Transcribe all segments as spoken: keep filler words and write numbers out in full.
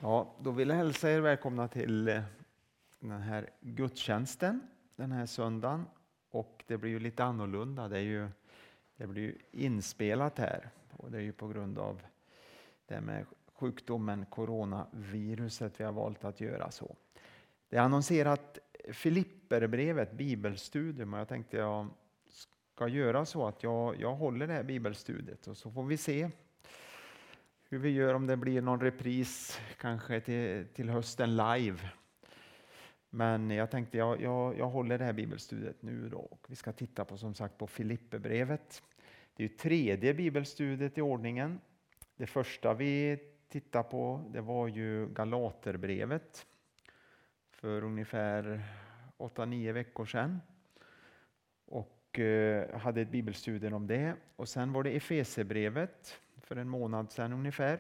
Ja, då vill jag hälsa er välkomna till den här gudstjänsten den här söndagen. Och det blir ju lite annorlunda. Det, är ju, det blir ju inspelat här. Och det är ju på grund av det med sjukdomen coronaviruset vi har valt att göra så. Det är annonserat Filipperbrevet, bibelstudium. Och jag tänkte jag ska göra så att jag, jag håller det här bibelstudiet. Och så får vi se hur vi gör, om det blir någon repris kanske till, till hösten live. Men jag tänkte jag, jag, jag håller det här bibelstudiet nu då. Och vi ska titta på som sagt på Filipperbrevet. Det är ju tredje bibelstudiet i ordningen. Det första vi tittar på det var ju Galaterbrevet för ungefär åtta nio veckor sedan. Och eh, hade ett bibelstudium om det. Och sen var det Efesierbrevet för en månad sedan ungefär.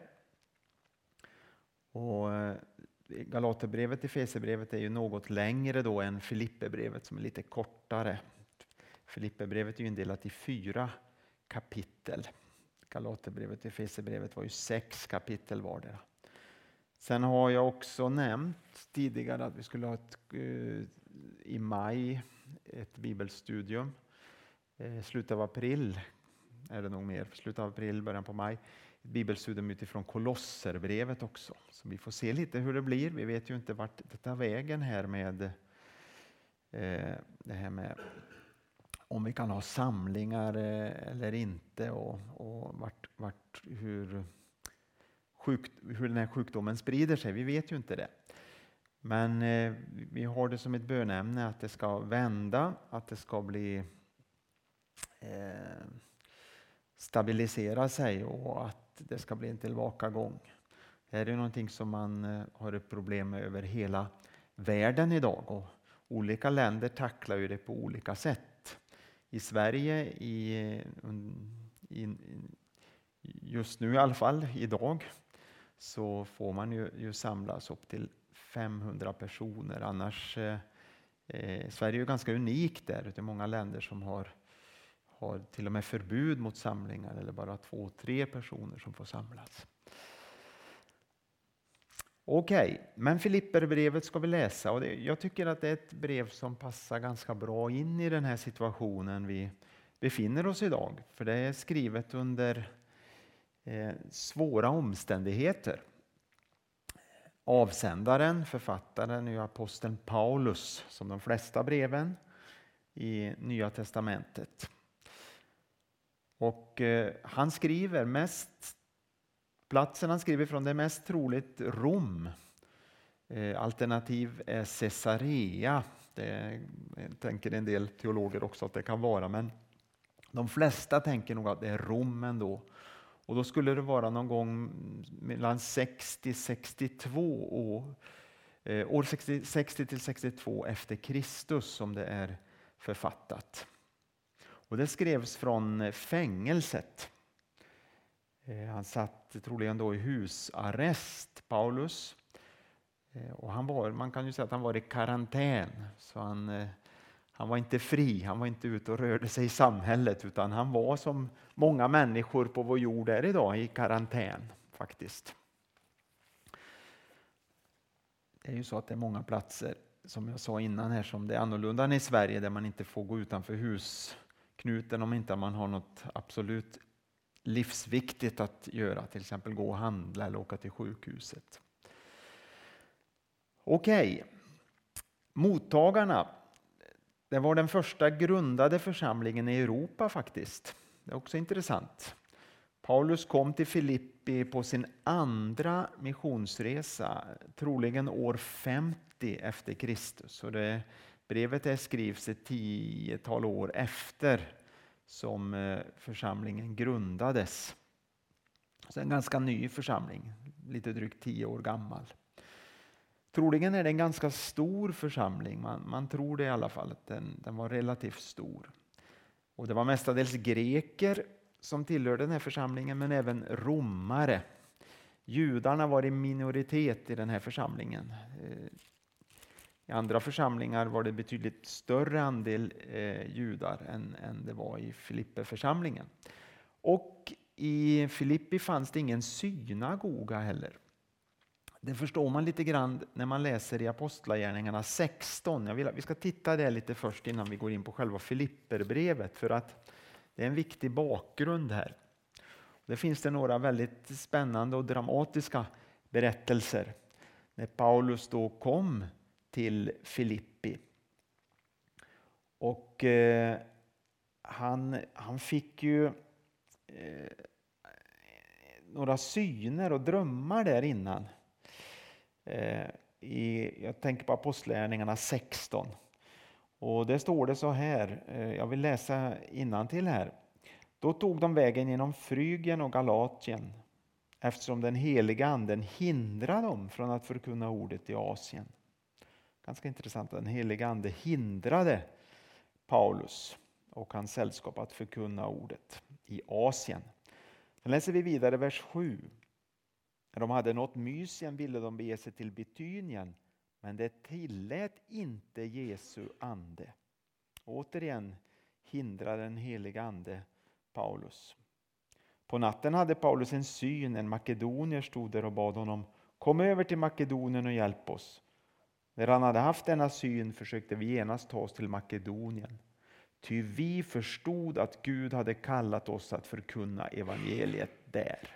Och Galaterbrevet, Efesierbrevet är ju något längre då än Filipperbrevet som är lite kortare. Filipperbrevet är ju indelat i fyra kapitel. Galaterbrevet och Efesierbrevet var ju sex kapitel vardera. Sen har jag också nämnt tidigare att vi skulle ha ett, i maj ett bibelstudium. Slutet av april är det nog mer. Slutet av april, början på maj. Ett bibelstudium utifrån Kolosserbrevet också. Så vi får se lite hur det blir. Vi vet ju inte vart det tar vägen här med eh, det här med om vi kan ha samlingar eh, eller inte och, och vart, vart, hur, sjuk, hur den här sjukdomen sprider sig. Vi vet ju inte det. Men eh, vi har det som ett bönämne att det ska vända, att det ska bli eh, stabilisera sig och att det ska bli en tillbakagång. Det här är någonting som man har ett problem med över hela världen idag. Och olika länder tacklar ju det på olika sätt. I Sverige, i, i, just nu i alla fall, idag, så får man ju, ju samlas upp till femhundra personer. Annars, eh, Sverige är ju ganska unikt där. Det är många länder som har har till och med förbud mot samlingar eller bara två, tre personer som får samlas. Okej, okay, men Filipperbrevet ska vi läsa och det, jag tycker att det är ett brev som passar ganska bra in i den här situationen vi befinner oss idag. För det är skrivet under eh, svåra omständigheter. Avsändaren, författaren är aposteln Paulus, som de flesta breven i Nya testamentet. Och eh, han skriver mest, platsen han skriver från det är mest troligt Rom. Eh, alternativ är Caesarea. Det tänker en del teologer också att det kan vara. Men de flesta tänker nog att det är Rom ändå. Och då skulle det vara någon gång mellan sextio sextiotvå år. Eh, år sextio till sextiotvå efter Kristus som det är författat. Och det skrevs från fängelset. Han satt troligen då i husarrest, Paulus. Och han var, man kan ju säga att han var i karantän. Så han, han var inte fri, han var inte ute och rörde sig i samhället. Utan han var som många människor på vår jord är idag i karantän faktiskt. Det är ju så att det är många platser, som jag sa innan här, som det är annorlunda än i Sverige där man inte får gå utanför hus. Knuten om inte man har något absolut livsviktigt att göra, till exempel gå och handla eller åka till sjukhuset. Okej, mottagarna. Det var den första grundade församlingen i Europa faktiskt. Det är också intressant. Paulus kom till Filippi på sin andra missionsresa, troligen år femtio efter Kristus. Så det brevet är skrivs ett tiotal år efter som församlingen grundades. Så en ganska ny församling, lite drygt tio år gammal. Troligen är det en ganska stor församling, man, man tror det i alla fall, att den, den var relativt stor. Och det var mestadels greker som tillhörde den här församlingen, men även romare. Judarna var i minoritet i den här församlingen. I andra församlingar var det betydligt större andel eh, judar än, än det var i Filippi-församlingen. Och i Filippi fanns det ingen synagoga heller. Det förstår man lite grann när man läser i Apostlagärningarna sexton. Jag vill att vi ska titta där lite först innan vi går in på själva Filipperbrevet, för att det är en viktig bakgrund här. Det finns det några väldigt spännande och dramatiska berättelser när Paulus då kom till Filippi. Och eh, han, han fick ju eh, några syner och drömmar där innan. Eh, i, jag tänker på Apostlagärningarna sexton. Och där står det så här, eh, jag vill läsa innantill här. Då tog de vägen genom Frygien och Galatien, eftersom den heliga anden hindrade dem från att förkunna ordet i Asien. Ganska intressant, den heliga ande hindrade Paulus och hans sällskap att förkunna ordet i Asien. Sen läser vi vidare vers sju. När de hade nått Mysien ville de bege sig till Bitynien, men det tillät inte Jesu ande. Återigen hindrar den heliga ande Paulus. På natten hade Paulus en syn, en makedonier stod där och bad honom: kom över till Makedonien och hjälp oss. När han hade haft denna syn försökte vi genast ta oss till Makedonien. Ty vi förstod att Gud hade kallat oss att förkunna evangeliet där.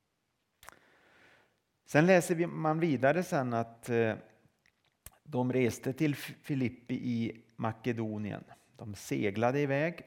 Sen läser man vidare sen att de reste till Filippi i Makedonien. De seglade iväg.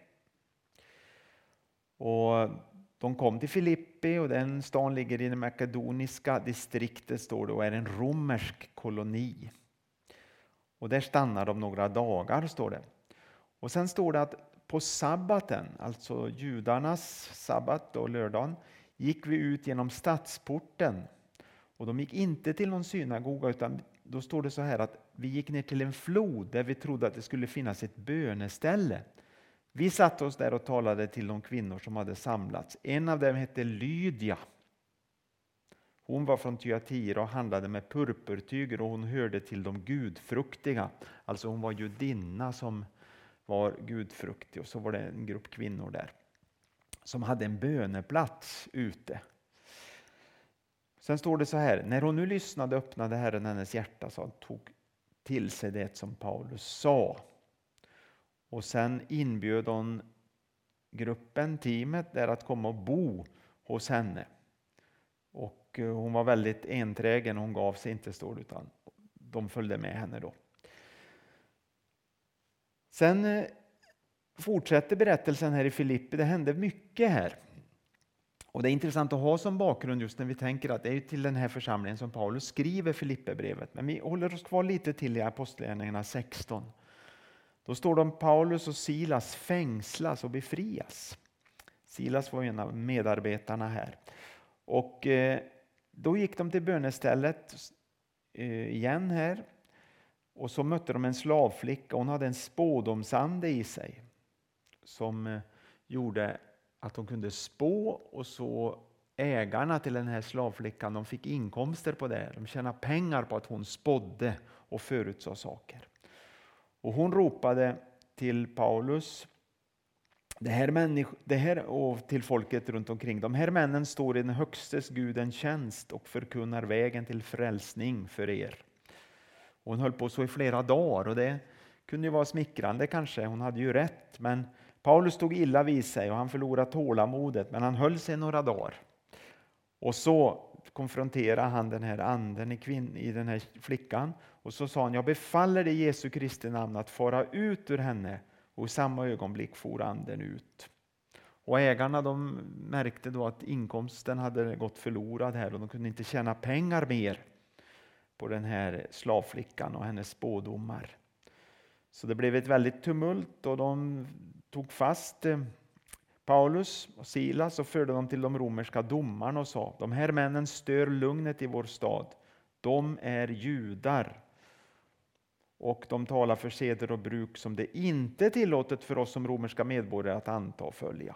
Och de kom till Filippi, och den stan ligger i det makedoniska distriktet, står det, och är en romersk koloni. Och där stannar de några dagar, står det. Och sen står det att på sabbaten, alltså judarnas sabbat och lördagen, gick vi ut genom stadsporten. Och de gick inte till någon synagoga, utan då står det så här att vi gick ner till en flod där vi trodde att det skulle finnas ett böneställe. Vi satte oss där och talade till de kvinnor som hade samlats. En av dem hette Lydia. Hon var från Thyatira och handlade med purpurtyger, och hon hörde till de gudfruktiga. Alltså hon var judinna som var gudfruktig, och så var det en grupp kvinnor där som hade en böneplats ute. Sen står det så här: när hon nu lyssnade öppnade Herren hennes hjärta så han tog till sig det som Paulus sa. Och sen inbjöd hon gruppen, teamet där, att komma och bo hos henne. Och hon var väldigt enträgen, hon gav sig inte, står det, utan de följde med henne då. Sen fortsätter berättelsen här i Filippi. Det hände mycket här. Och det är intressant att ha som bakgrund just när vi tänker att det är till den här församlingen som Paulus skriver Filipperbrevet. Men vi håller oss kvar lite till i Apostlagärningarna sexton. Då står det om Paulus och Silas fängslas och befrias. Silas var en av medarbetarna här. Och eh, då gick de till bönestället eh, igen här. Och så mötte de en slavflicka. Hon hade en spådomsande i sig som eh, gjorde att de kunde spå, och så ägarna till den här slavflickan, de fick inkomster på det. De tjänade pengar på att hon spådde och förutsade saker. Och hon ropade till Paulus, det här, människ- det här och till folket runt omkring. De här männen står i den högstes Gudens tjänst och förkunnar vägen till frälsning för er. Och hon höll på så i flera dagar, och det kunde ju vara smickrande kanske. Hon hade ju rätt, men Paulus tog illa vid sig och han förlorade tålamodet, men han höll sig några dagar. Och så konfronterade han den här anden i, kvinn- i den här flickan, och så sa han: jag befaller dig i Jesu Kristi namn att fara ut ur henne. Och i samma ögonblick for anden ut. Och ägarna, de märkte då att inkomsten hade gått förlorad här, och de kunde inte tjäna pengar mer på den här slavflickan och hennes spådomar. Så det blev ett väldigt tumult, och de tog fast Paulus och Silas och förde dem till de romerska domarna och sa: de här männen stör lugnet i vår stad. De är judar. Och de talar för seder och bruk som det inte är tillåtet för oss som romerska medborgare att anta och följa.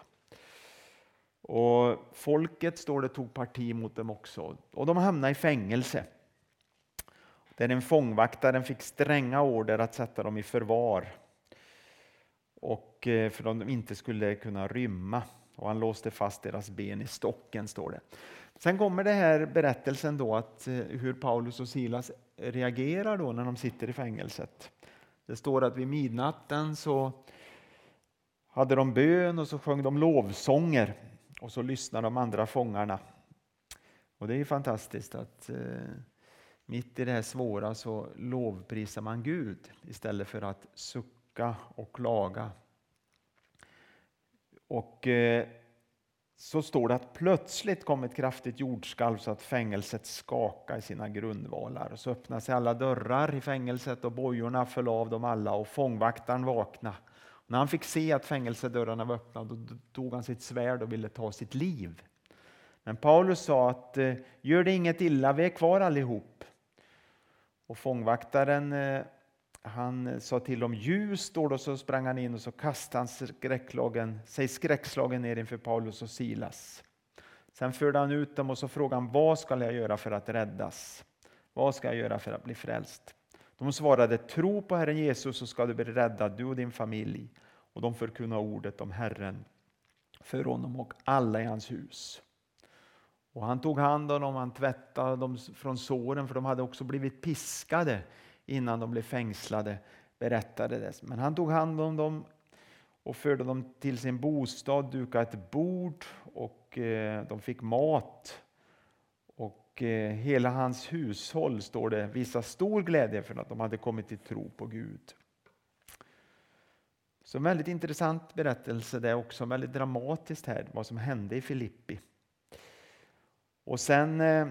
Och folket, står det, tog parti mot dem också. Och de hamnade i fängelse. Där en fångvaktaren fick stränga order att sätta dem i förvar. Och för att de inte skulle kunna rymma. Och han låste fast deras ben i stocken, står det. Sen kommer det här berättelsen då att hur Paulus och Silas reagerar då när de sitter i fängelset. Det står att vid midnatten så hade de bön och så sjöng de lovsånger och så lyssnade de andra fångarna. Och det är ju fantastiskt att eh, mitt i det här svåra så lovprisar man Gud istället för att sucka och klaga. Och eh, så står det att plötsligt kom ett kraftigt jordskalv så att fängelset skakade i sina grundvalar. Och så öppnade sig alla dörrar i fängelset och bojorna föll av dem alla och fångvaktaren vaknade. Och när han fick se att fängelsedörrarna var öppna då tog han sitt svärd och ville ta sitt liv. Men Paulus sa att gör det inget illa, vi är kvar allihop. Och fångvaktaren han sa till dem ljus, då, då så sprang han in och så kastade han skräckslagen, sig skräckslagen ner inför Paulus och Silas. Sen förde han ut dem och så frågade han, vad ska jag göra för att räddas? Vad ska jag göra för att bli frälst? De svarade, tro på Herren Jesus så ska du bli räddad, du och din familj. Och de förkunnade ordet om Herren för honom och alla i hans hus. Och han tog hand om dem, han tvättade dem från såren för de hade också blivit piskade innan de blev fängslade, berättade det. Men han tog hand om dem och förde dem till sin bostad, dukade ett bord och eh, de fick mat. Och eh, hela hans hushåll, står det, visade stor glädje för att de hade kommit till tro på Gud. Så en väldigt intressant berättelse, det är också väldigt dramatiskt här, vad som hände i Filippi. Och sen eh,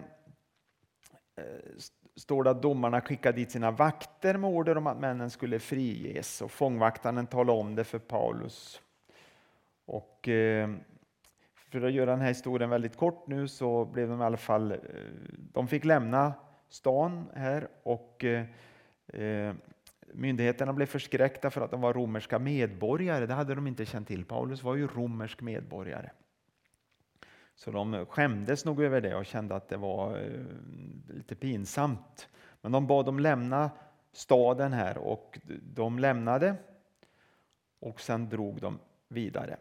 står det att domarna skickade dit sina vakter med order om att männen skulle friges. Och fångvaktaren talade om det för Paulus. Och eh, för att göra den här historien väldigt kort nu så blev de i alla fall, eh, de fick lämna stan här och eh, myndigheterna blev förskräckta för att de var romerska medborgare. Det hade de inte känt till. Paulus var ju romersk medborgare. Så de skämdes nog över det och kände att det var eh, lite pinsamt. Men de bad dem lämna staden här och de lämnade och sen drog de vidare.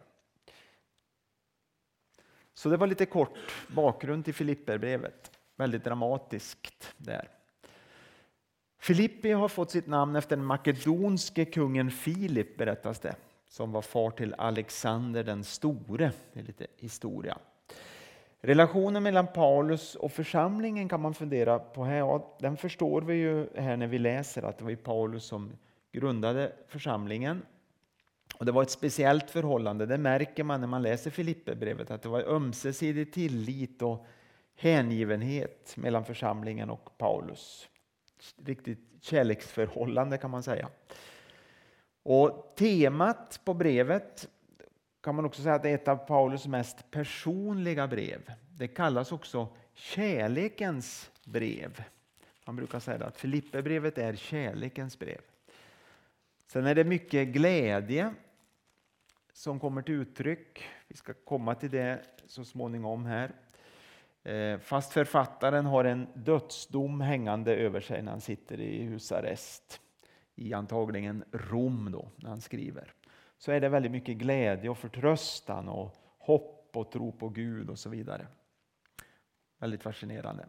Så det var lite kort bakgrund till Filipperbrevet. Väldigt dramatiskt där. Filippi har fått sitt namn efter den makedonske kungen Filip, berättas det, som var far till Alexander den store. Det är lite historia. Relationen mellan Paulus och församlingen kan man fundera på här. Ja, den förstår vi ju här när vi läser att det var Paulus som grundade församlingen. Och det var ett speciellt förhållande. Det märker man när man läser Filipperbrevet, att det var ömsesidig tillit och hängivenhet mellan församlingen och Paulus. Riktigt kärleksförhållande kan man säga. Och temat på brevet kan man också säga att det är ett av Paulus mest personliga brev. Det kallas också kärlekens brev. Man brukar säga att Filipperbrevet är kärlekens brev. Sen är det mycket glädje som kommer till uttryck. Vi ska komma till det så småningom här. Fast författaren har en dödsdom hängande över sig när han sitter i husarrest. I antagligen Rom då, när han skriver. Så är det väldigt mycket glädje och förtröstan och hopp och tro på Gud och så vidare. Väldigt fascinerande.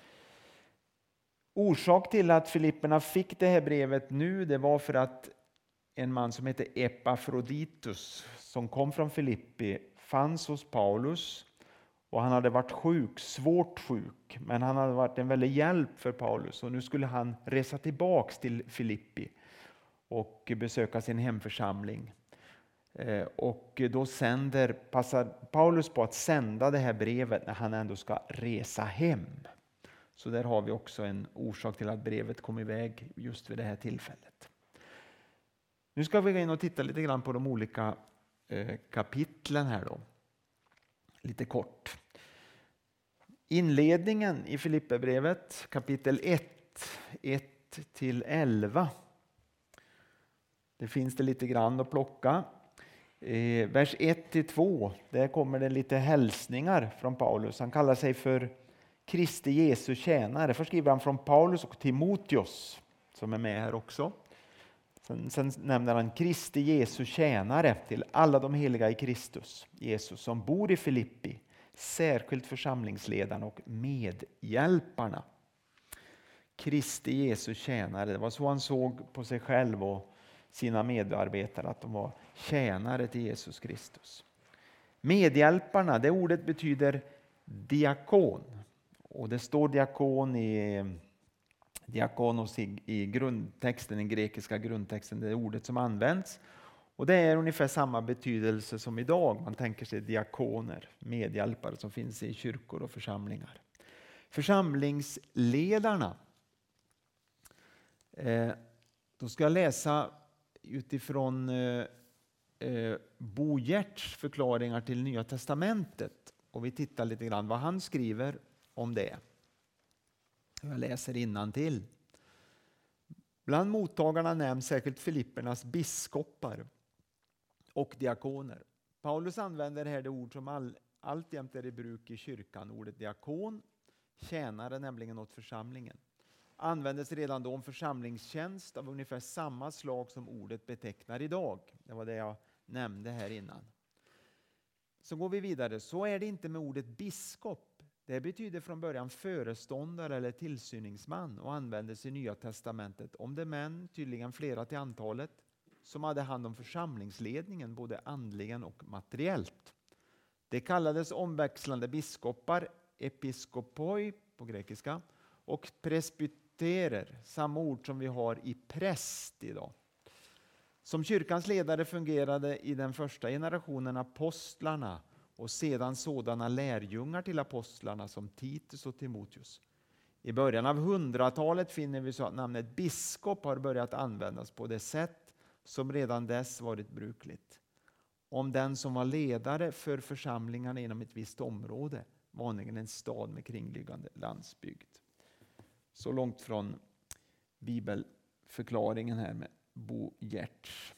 Orsak till att Filipperna fick det här brevet nu, det var för att en man som heter Epafroditus som kom från Filippi fanns hos Paulus och han hade varit sjuk, svårt sjuk, men han hade varit en väldig hjälp för Paulus och nu skulle han resa tillbaks till Filippi och besöka sin hemförsamling. Och då sänder, passar Paulus på att sända det här brevet när han ändå ska resa hem. Så där har vi också en orsak till att brevet kom iväg just vid det här tillfället. Nu ska vi gå in och titta lite grann på de olika kapitlen här då. Lite kort. Inledningen i Filipperbrevet, kapitel ett, ett till elva. Det finns det lite grann att plocka. Eh, vers ett till två, där kommer det lite hälsningar från Paulus. Han kallar sig för Kristi Jesu tjänare. Först skriver han från Paulus och Timoteus som är med här också. Sen, sen nämner han Kristi Jesu tjänare till alla de heliga i Kristus Jesus som bor i Filippi. särskilt församlingsledarna och medhjälparna. Kristi Jesu tjänare, det var så han såg på sig själv och sina medarbetare, att de var tjänare till Jesus Kristus. Medhjälparna, det ordet betyder diakon. Och det står diakon i diakonos i, i grundtexten, den grekiska grundtexten, det är ordet som används. Och det är ungefär samma betydelse som idag. Man tänker sig diakoner, medhjälpare som finns i kyrkor och församlingar. Församlingsledarna. Eh, då ska jag läsa utifrån eh, eh, Bo Giertz förklaringar till Nya testamentet. Och vi tittar lite grann vad han skriver om det. Jag läser innantill. Bland mottagarna nämns särskilt Filippernas biskopar och diakoner. Paulus använder här det ord som all, alltjämt är i bruk i kyrkan. Ordet diakon, tjänare nämligen åt församlingen. Användes redan då om församlingstjänst av ungefär samma slag som ordet betecknar idag. Det var det jag nämnde här innan. Så går vi vidare. Så är det inte med ordet biskop. Det betyder från början föreståndare eller tillsyningsman och användes i Nya testamentet om det män, tydligen flera till antalet, som hade hand om församlingsledningen både andligen och materiellt. Det kallades omväxlande biskopar, episkopoi på grekiska, och presbyterer, samma ord som vi har i präst idag. Som kyrkans ledare fungerade i den första generationen apostlarna och sedan sådana lärjungar till apostlarna som Titus och Timoteus. I början av hundratalet finner vi så att namnet biskop har börjat användas på det sätt som redan dess varit brukligt. Om den som var ledare för församlingarna inom ett visst område, vanligen en stad med kringliggande landsbygd. Så långt från bibelförklaringen här med Bo Giertz.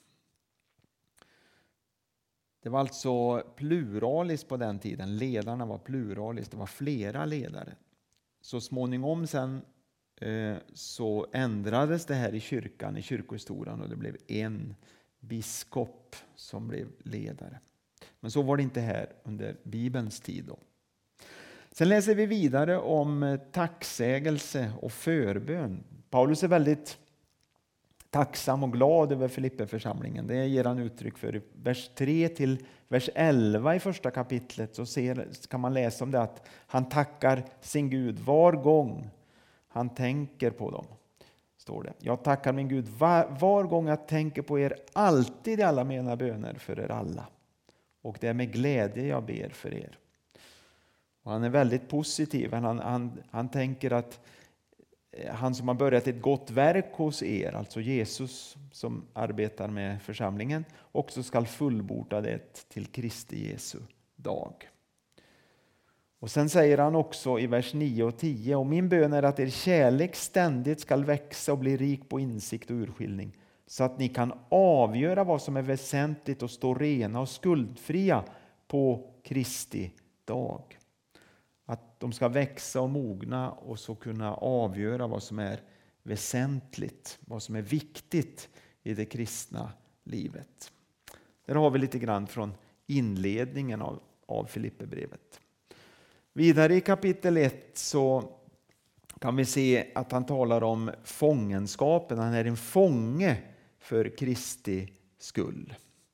Det var alltså pluraliskt på den tiden. Ledarna var pluraliskt. Det var flera ledare. Så småningom sen eh, så ändrades det här i kyrkan, i kyrkohistorien, och det blev en biskop som blev ledare. Men så var det inte här under Bibelns tid då. Sen läser vi vidare om tacksägelse och förbön. Paulus är väldigt tacksam och glad över Filipperförsamlingen. Det ger han uttryck för i vers tre till vers elva i första kapitlet. Så ser, kan man läsa om det att han tackar sin Gud var gång han tänker på dem. Står det. Jag tackar min Gud var, var gång jag tänker på er, alltid i alla mina böner för er alla. Och det är med glädje jag ber för er. Och han är väldigt positiv. Han, han, han tänker att han som har börjat ett gott verk hos er, alltså Jesus som arbetar med församlingen, också ska fullborda det till Kristi Jesu dag. Och sen säger han också i vers nio och tio: och min bön är att er kärlek ständigt ska växa och bli rik på insikt och urskiljning, så att ni kan avgöra vad som är väsentligt och stå rena och skuldfria på Kristi dag. Att de ska växa och mogna och så kunna avgöra vad som är väsentligt, vad som är viktigt i det kristna livet. Där har vi lite grann från inledningen av, av Filipperbrevet. Vidare i kapitel ett så kan vi se att han talar om fångenskapen. Han är en fånge för Kristi skull.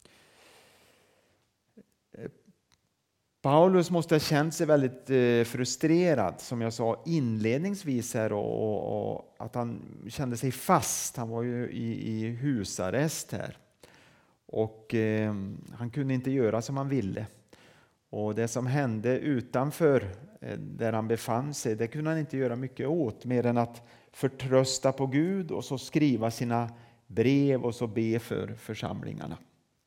Paulus måste ha känt sig väldigt frustrerad, som jag sa inledningsvis här, och, och, och att han kände sig fast. Han var ju i, i husarrest här och eh, han kunde inte göra som han ville. Och det som hände utanför eh, där han befann sig, det kunde han inte göra mycket åt, mer än att förtrösta på Gud och så skriva sina brev och så be för församlingarna.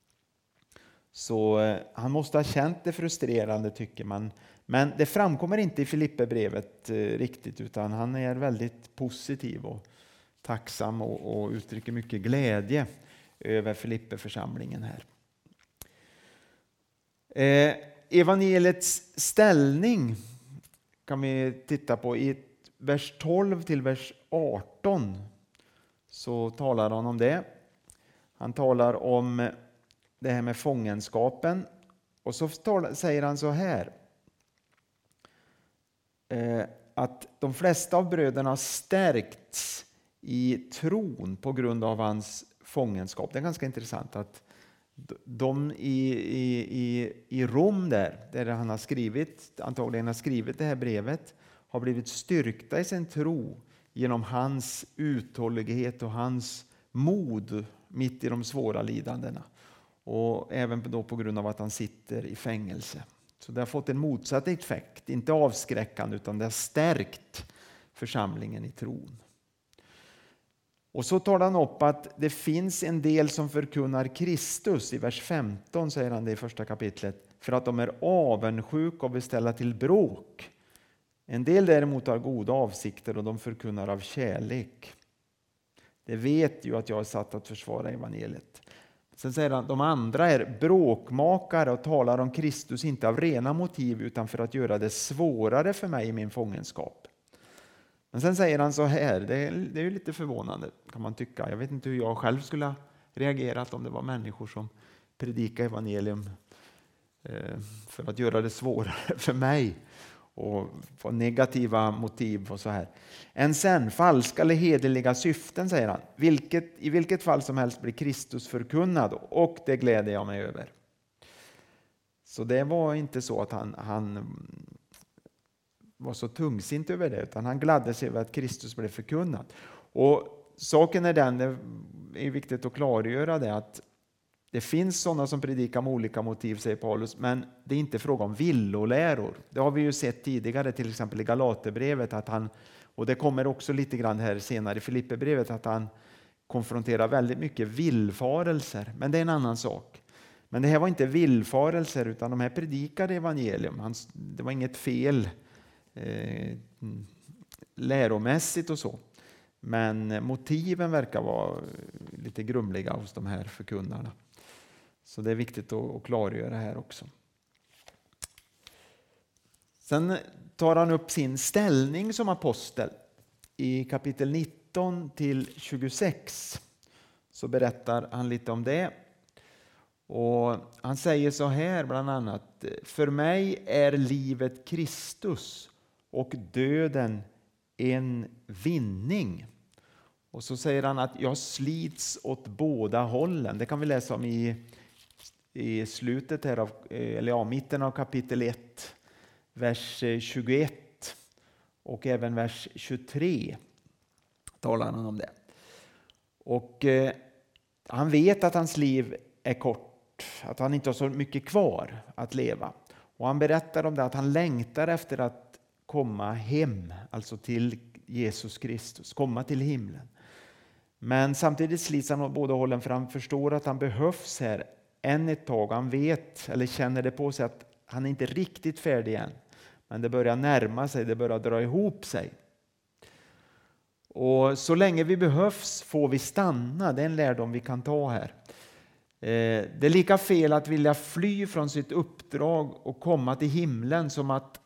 Så eh, han måste ha känt det frustrerande, tycker man. Men det framkommer inte i Filipperbrevet eh, riktigt, utan han är väldigt positiv och tacksam och, och uttrycker mycket glädje över Filipperförsamlingen här. Eh, evangeliets ställning kan vi titta på i vers tolv till vers arton. Så talar han om det. Han talar om det här med fångenskapen. Och så talar, säger han så här. att de flesta av bröderna har stärkts i tron på grund av hans fångenskap. Det är ganska intressant att de i, i, i, i Rom där, där han har skrivit, antagligen har skrivit det här brevet, har blivit styrkta i sin tro genom hans uthållighet och hans mod mitt i de svåra lidandena. Och även då på grund av att han sitter i fängelse. Så det har fått en motsatt effekt, inte avskräckande, utan det har stärkt församlingen i tron. Och så tar han upp att det finns en del som förkunnar Kristus. I vers femton säger han det i första kapitlet. För att de är avundsjuka och vill ställa till bråk. En del däremot har goda avsikter och de förkunnar av kärlek. Det vet ju att jag är satt att försvara evangeliet. Sen säger han, de andra är bråkmakare och talar om Kristus inte av rena motiv utan för att göra det svårare för mig i min fångenskap. Men sen säger han så här, det är, det är ju lite förvånande kan man tycka. Jag vet inte hur jag själv skulle ha reagerat om det var människor som predikar evangelium eh, för att göra det svårare för mig. Och få negativa motiv och så här. Än sen, falska eller hederliga syften, säger han. Vilket, I vilket fall som helst blir Kristus förkunnad och det gläder jag mig över. Så det var inte så att han, han var så tungsint över det, utan han gladde sig över att Kristus blev förkunnad. Och saken är den, det är viktigt att klargöra det, att det finns sådana som predikar med olika motiv, säger Paulus, men det är inte fråga om villoläror. Det har vi ju sett tidigare, till exempel i Galaterbrevet, att han, och det kommer också lite grann här senare i Filipperbrevet, att han konfronterar väldigt mycket villfarelser, men det är en annan sak. Men det här var inte villfarelser, utan de här predikade evangelium. Han, det var inget fel eh, läromässigt och så. Men motiven verkar vara lite grumliga hos de här förkunnarna. Så det är viktigt att klargöra här också. Sen tar han upp sin ställning som apostel. I kapitel nitton till tjugosex så berättar han lite om det. Och han säger så här bland annat. För mig är livet Kristus och döden en vinning. Och så säger han att jag slits åt båda hållen. Det kan vi läsa om i, i slutet här av, eller ja, mitten av kapitel ett, vers tjugoett och även vers tjugotre talar han om det. Och eh, han vet att hans liv är kort, att han inte har så mycket kvar att leva. Och han berättar om det, att han längtar efter att komma hem, alltså till Jesus Kristus, komma till himlen. Men samtidigt slits han åt båda hållen, för han förstår att han behövs här än ett tag. Han vet, eller känner det på sig, att han är inte riktigt färdig än. Men det börjar närma sig, det börjar dra ihop sig. Och så länge vi behövs får vi stanna, det är en lärdom vi kan ta här. Det är lika fel att vilja fly från sitt uppdrag och komma till himlen som att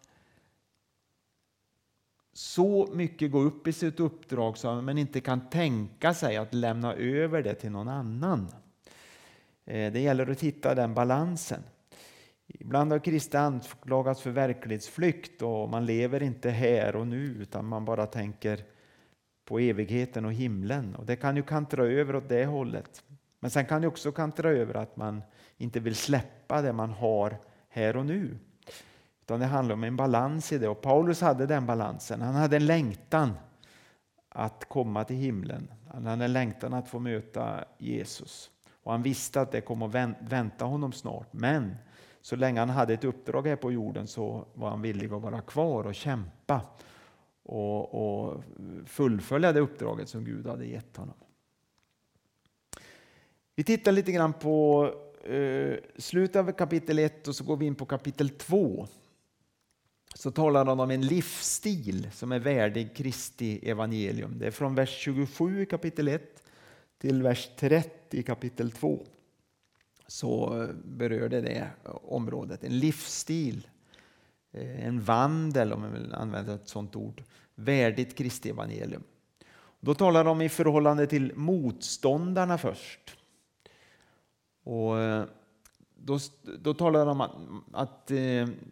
så mycket gå upp i sitt uppdrag så men inte kan tänka sig att lämna över det till någon annan. Det gäller att hitta den balansen. Ibland har kristna anklagats för verklighetsflykt och man lever inte här och nu utan man bara tänker på evigheten och himlen. Och det kan ju kantra över åt det hållet. Men sen kan det också kantra över att man inte vill släppa det man har här och nu. Utan det handlar om en balans i det. Och Paulus hade den balansen. Han hade en längtan att komma till himlen. Han hade en längtan att få möta Jesus. Och han visste att det kommer att vänta honom snart. Men så länge han hade ett uppdrag här på jorden så var han villig att vara kvar och kämpa. Och, och fullfölja det uppdraget som Gud hade gett honom. Vi tittar lite grann på eh, slutet av kapitel ett och så går vi in på kapitel två. Så talar han om en livsstil som är värdig Kristi evangelium. Det är från vers tjugosju i kapitel ett till vers trettio i kapitel två. Så berör det det området. En livsstil, en vandel, om man vill använda ett sådant ord, värdigt Kristi evangelium. Då talar de i förhållande till motståndarna först. Och då, då talar de om att, att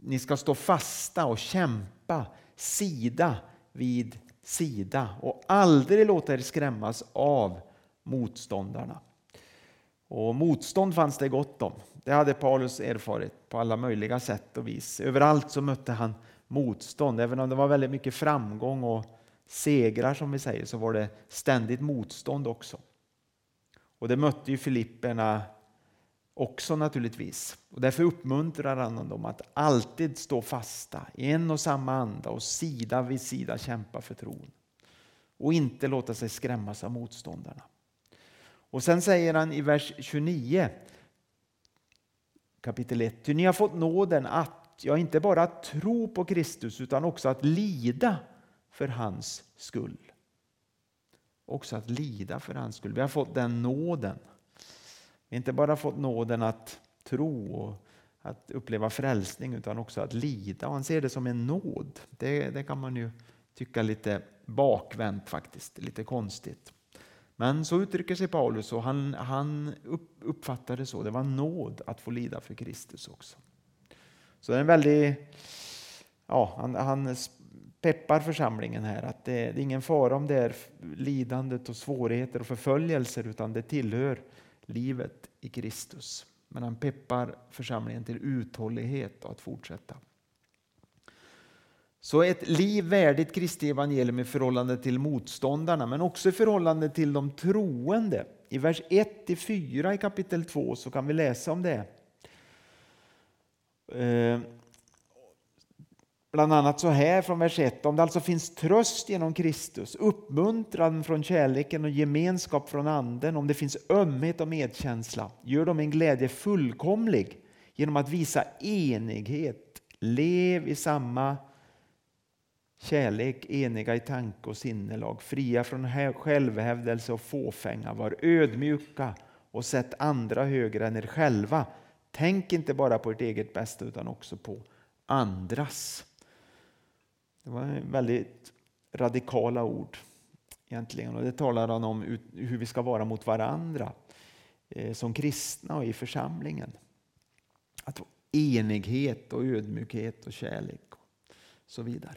ni ska stå fasta och kämpa sida vid sida och aldrig låta er skrämmas av motståndarna. Och motstånd fanns det gott om. Det hade Paulus erfarit på alla möjliga sätt och vis. Överallt så mötte han motstånd. Även om det var väldigt mycket framgång och segrar som vi säger, så var det ständigt motstånd också. Och det mötte ju Filipperna också naturligtvis. Och därför uppmuntrar han dem att alltid stå fasta i en och samma anda och sida vid sida kämpa för tron. Och inte låta sig skrämmas av motståndarna. Och sen säger han i vers tjugonio, kapitel ett. Ty ni har fått nåden att, ja inte bara att tro på Kristus utan också att lida för hans skull. Också att lida för hans skull. Vi har fått den nåden. Vi har inte bara fått nåden att tro och att uppleva frälsning utan också att lida. Och han ser det som en nåd. Det, det kan man ju tycka lite bakvänt faktiskt. Lite konstigt. Men så uttrycker sig Paulus och han, han uppfattar det så. Det var nåd att få lida för Kristus också. Så det är en väldigt, ja, han, han peppar församlingen här. Att det, det är ingen fara om det är lidandet och svårigheter och förföljelser utan det tillhör livet i Kristus. Men han peppar församlingen till uthållighet och att fortsätta. Så ett liv värdigt Kristi evangelium i förhållande till motståndarna men också i förhållande till de troende. I vers ett till fyra i kapitel två så kan vi läsa om det. Eh, bland annat så här från vers ett. Om det alltså finns tröst genom Kristus, uppmuntran från kärleken och gemenskap från anden, om det finns ömhet och medkänsla, gör de en glädje fullkomlig genom att visa enighet. Lev i samma kärlek, eniga i tanke och sinnelag, fria från självhävdelse och fåfänga, var ödmjuka och sätt andra högre än er själva. Tänk inte bara på ert eget bästa utan också på andras. Det var väldigt radikala ord egentligen och det talar han om hur vi ska vara mot varandra som kristna och i församlingen. Att enighet och ödmjukhet och kärlek och så vidare.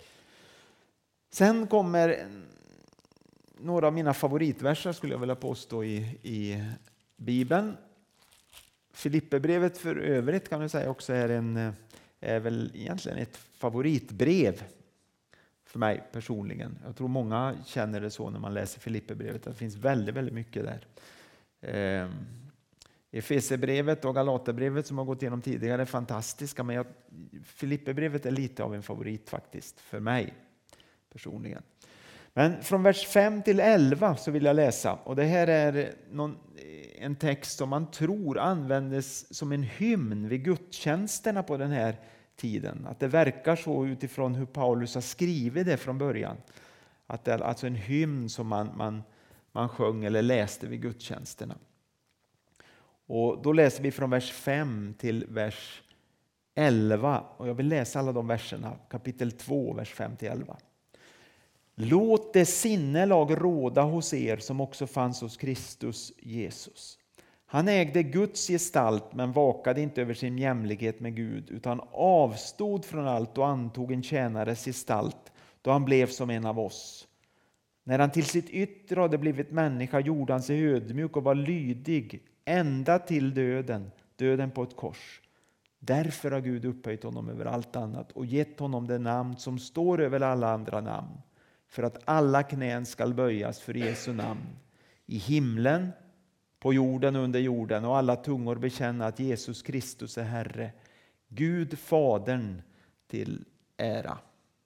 Sen kommer några av mina favoritverser skulle jag vilja påstå i, i Bibeln. Filipperbrevet för övrigt kan man säga också är, en, är väl egentligen ett favoritbrev för mig personligen. Jag tror många känner det så när man läser Filipperbrevet. Det finns väldigt, väldigt mycket där. Eh, Efesierbrevet och Galaterbrevet som har gått igenom tidigare är fantastiska. Men jag, Filipperbrevet är lite av en favorit faktiskt för mig personligen. Men från vers fem till elva så vill jag läsa. Och det här är någon, en text som man tror användes som en hymn vid gudstjänsterna på den här tiden. Att det verkar så utifrån hur Paulus har skrivit det från början. Att det är alltså en hymn som man, man, man sjöng eller läste vid gudstjänsterna. Och då läser vi från vers fem till vers elva. Och jag vill läsa alla de verserna. Kapitel två, vers fem till elva. Låt det sinnelag råda hos er som också fanns hos Kristus Jesus. Han ägde Guds gestalt men vakade inte över sin jämlikhet med Gud utan avstod från allt och antog en tjänares gestalt då han blev som en av oss. När han till sitt yttre hade blivit människa gjorde han sig ödmjuk och var lydig ända till döden, döden på ett kors. Därför har Gud upphöjt honom över allt annat och gett honom det namn som står över alla andra namn. För att alla knän skall böjas för Jesu namn. I himlen, på jorden och under jorden och alla tungor bekänna att Jesus Kristus är Herre. Gud Fadern till ära.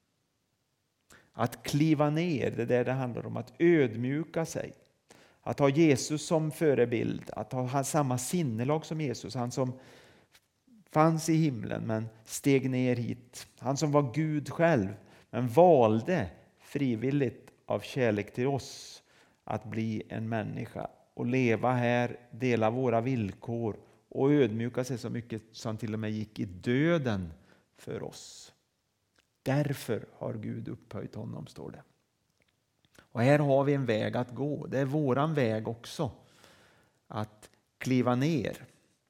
Att kliva ner, det är där det handlar om. Att ödmjuka sig. Att ha Jesus som förebild. Att ha samma sinnelag som Jesus. Han som fanns i himlen men steg ner hit. Han som var Gud själv men valde frivilligt av kärlek till oss att bli en människa och leva här, dela våra villkor och ödmjuka sig så mycket som han till och med gick i döden för oss. Därför har Gud upphöjt honom, står det. Och här har vi en väg att gå. Det är våran väg också att kliva ner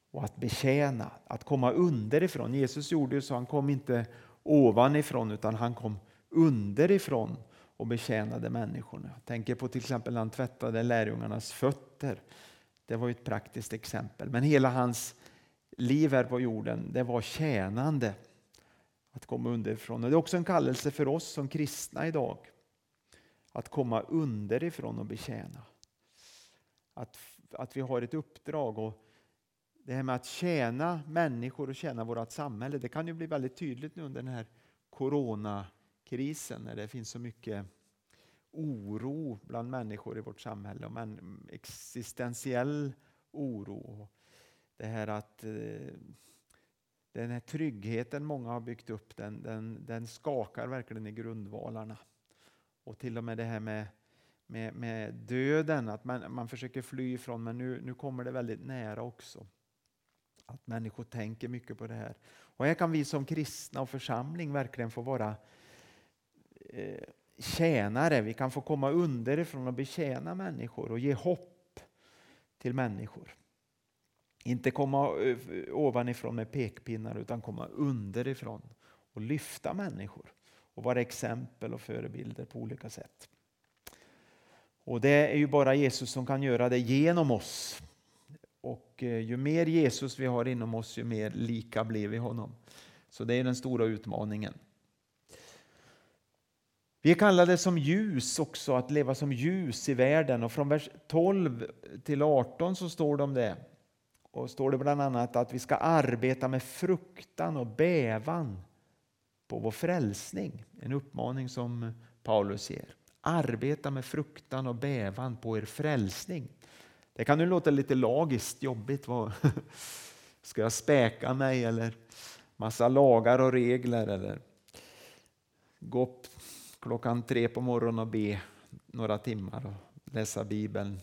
och att betjäna, att komma underifrån. Jesus gjorde ju så, han kom inte ovanifrån utan han kom underifrån och betjänade människorna. Jag tänker på till exempel när han tvättade lärjungarnas fötter. Det var ju ett praktiskt exempel. Men hela hans liv här på jorden, det var tjänande. Att komma underifrån. Och det är också en kallelse för oss som kristna idag. Att komma underifrån och betjäna. Att, att vi har ett uppdrag. Och det här med att tjäna människor och tjäna vårt samhälle. Det kan ju bli väldigt tydligt nu under den här coronakrisen. När det finns så mycket oro bland människor i vårt samhälle. Och en existentiell oro. Det här att den här tryggheten många har byggt upp, den, den, den skakar verkligen i grundvalarna. Och till och med det här med, med, med döden, att man, man försöker fly ifrån, men nu, nu kommer det väldigt nära också. Att människor tänker mycket på det här. Och här kan vi som kristna och församling verkligen få vara eh, tjänare. Vi kan få komma underifrån och betjäna människor och ge hopp till människor. Inte komma ovanifrån med pekpinnar utan komma underifrån och lyfta människor och vara exempel och förebilder på olika sätt. Och det är ju bara Jesus som kan göra det genom oss. Och ju mer Jesus vi har inom oss, ju mer lika blir vi honom. Så det är den stora utmaningen. Vi kallar det som ljus också, att leva som ljus i världen. Och från vers tolv till arton så står det om det. Och står det bland annat att vi ska arbeta med fruktan och bävan på vår frälsning. En uppmaning som Paulus ger. Arbeta med fruktan och bävan på er frälsning. Det kan ju låta lite lagiskt jobbigt. Vad ska jag späka mig eller massa lagar och regler eller gå upp klockan tre på morgonen och be några timmar och läsa Bibeln.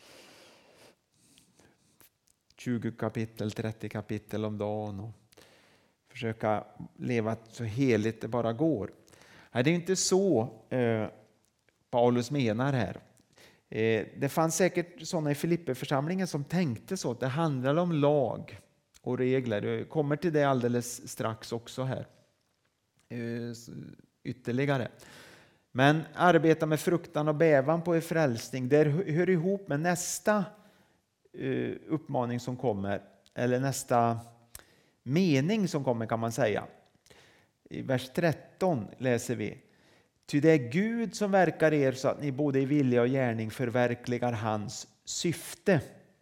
tjugo kapitel, trettio kapitel om dagen och försöka leva så heligt det bara går. Nej, det är inte så eh, Paulus menar här. Eh, det fanns säkert sådana i Filippeförsamlingen som tänkte så, att det handlar om lag och regler. Jag kommer till det alldeles strax också här. Eh, ytterligare. Men arbeta med fruktan och bävan på er frälsning, det hör ihop med nästa uppmaning som kommer, eller nästa mening som kommer kan man säga. I vers tretton läser vi: ty det är Gud som verkar er så att ni både i vilja och gärning förverkligar hans syfte.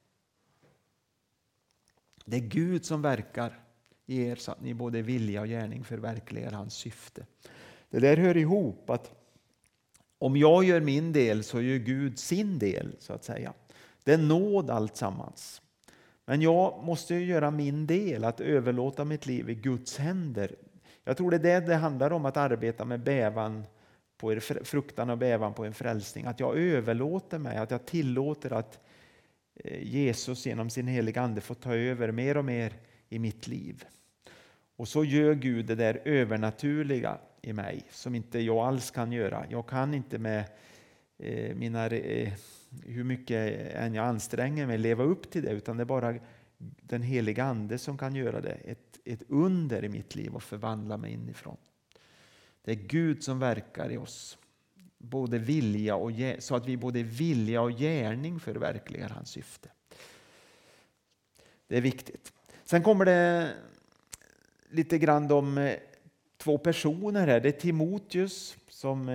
Det är Gud som verkar i er så att ni både i vilja och gärning förverkligar hans syfte. Det där hör ihop, att om jag gör min del så gör Gud sin del, så att säga. Det är nåd allt sammans. Men jag måste ju göra min del, att överlåta mitt liv i Guds händer. Jag tror det är det det handlar om, att arbeta med bävan på er, fruktan och bävan på en frälsning. Att jag överlåter mig, att jag tillåter att Jesus genom sin heliga ande får ta över mer och mer i mitt liv. Och så gör Gud det där övernaturliga i mig som inte jag alls kan göra. Jag kan inte med eh, mina... Eh, hur mycket än jag anstränger mig leva upp till det, utan det är bara den heliga ande som kan göra det. Ett, ett under i mitt liv och förvandla mig inifrån. Det är Gud som verkar i oss. Både vilja och, så att vi både vilja och gärning förverkligar hans syfte. Det är viktigt. Sen kommer det lite grann om två personer här. Det är Timoteus som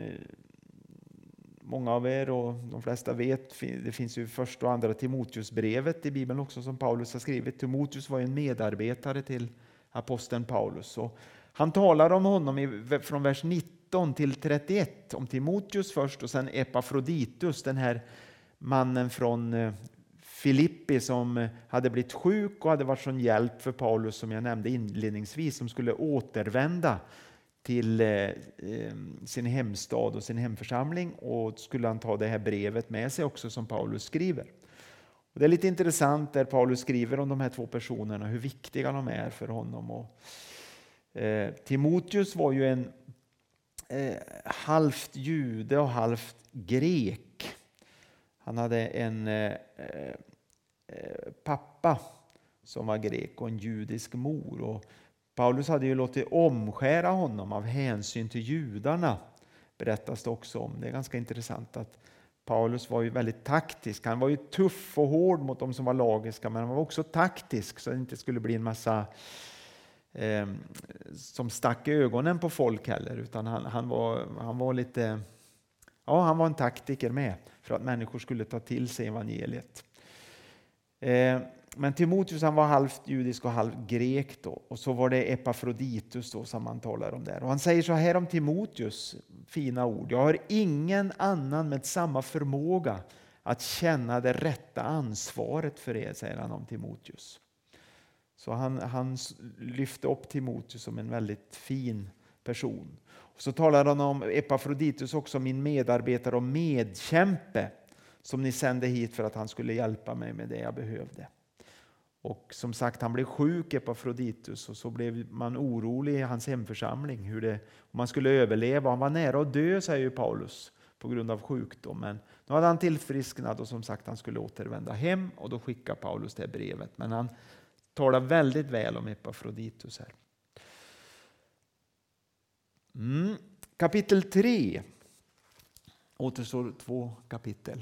många av er och de flesta vet, det finns ju första och andra Timoteusbrevet i Bibeln också som Paulus har skrivit. Timoteus var en medarbetare till aposteln Paulus. Och han talar om honom i, från vers nitton till trettioett, om Timoteus först och sen Epafroditus, den här mannen från Filippi som hade blivit sjuk och hade varit sån hjälp för Paulus, som jag nämnde inledningsvis, som skulle återvända till eh, sin hemstad och sin hemförsamling, och skulle han ta det här brevet med sig också som Paulus skriver. Och det är lite intressant där Paulus skriver om de här två personerna, hur viktiga de är för honom. Och, eh, Timoteus var ju en eh, halvt jude och halvt grek. Han hade en eh, eh, pappa som var grek och en judisk mor. Och Paulus hade ju låtit omskära honom av hänsyn till judarna, berättas det också om. Det är ganska intressant att Paulus var ju väldigt taktisk. Han var ju tuff och hård mot de som var lagiska, men han var också taktisk så att det inte skulle bli en massa eh, som stack ögonen på folk heller, utan han, han, var, han var lite, ja, han var en taktiker med för att människor skulle ta till sig evangeliet. Eh, men Timoteus, han var halvt judisk och halvt grek då, och så var det Epafroditus då som man talar om där. Och han säger så här om Timoteus, fina ord: jag har ingen annan med samma förmåga att känna det rätta ansvaret för er, säger han om Timoteus. Så han, han lyfte upp Timoteus som en väldigt fin person. Och så talar han om Epafroditus också, min medarbetare och medkämpe, som ni sände hit för att han skulle hjälpa mig med det jag behövde. Och som sagt, han blev sjuk, Epafroditus, och så blev man orolig i hans hemförsamling hur det, om man skulle överleva. Han var nära att dö, säger ju Paulus, på grund av sjukdom. Men nu hade han tillfrisknat och som sagt han skulle återvända hem, och då skickar Paulus det brevet. Men han talar väldigt väl om Epafroditus här. Mm. Kapitel tre. Återstår två kapitel.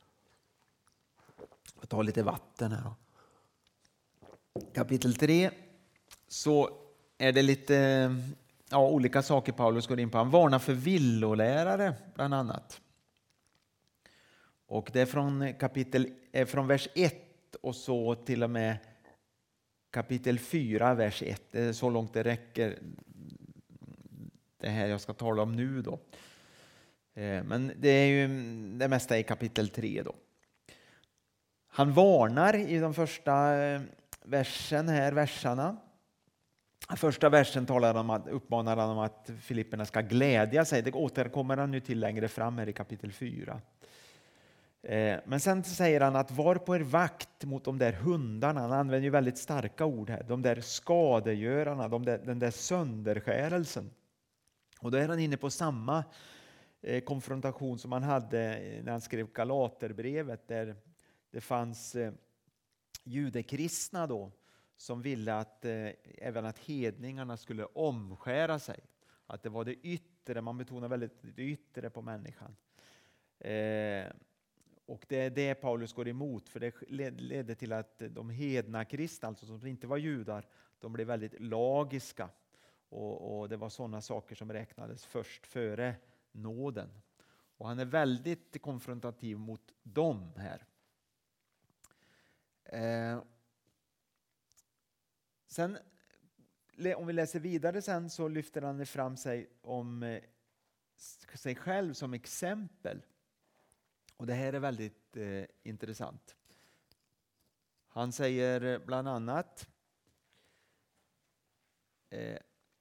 Jag tar lite vatten här då. Kapitel tre, så är det lite ja, olika saker Paulus går in på. Han varnar för villolärare bland annat. Och det är från, kapitel, är från vers ett och så till och med kapitel fyra, vers ett. Det är så långt det räcker, det här jag ska tala om nu då. Men det är ju det mesta i kapitel tre då. Han varnar i de första versen här, verserna. Första versen talar om att, uppmanar han om att filipperna ska glädja sig. Det återkommer han nu till längre fram här i kapitel fyra. Men sen säger han att var på er vakt mot de där hundarna. Han använder ju väldigt starka ord här. De där skadegörarna, de där, den där sönderskärelsen. Och då är han inne på samma konfrontation som han hade när han skrev Galaterbrevet, där det fanns eh, judekristna då som ville att eh, även att hedningarna skulle omskära sig. Att det var det yttre, man betonar väldigt det yttre på människan. Eh, och det är det Paulus går emot, för det ledde till att de hedna kristna, alltså som inte var judar, de blev väldigt lagiska. Och, och det var sådana saker som räknades först före nåden. Och han är väldigt konfrontativ mot dem här. Eh, sen, om vi läser vidare sen, så lyfter han fram sig om eh, sig själv som exempel. Och det här är väldigt eh, intressant. Han säger bland annat eh,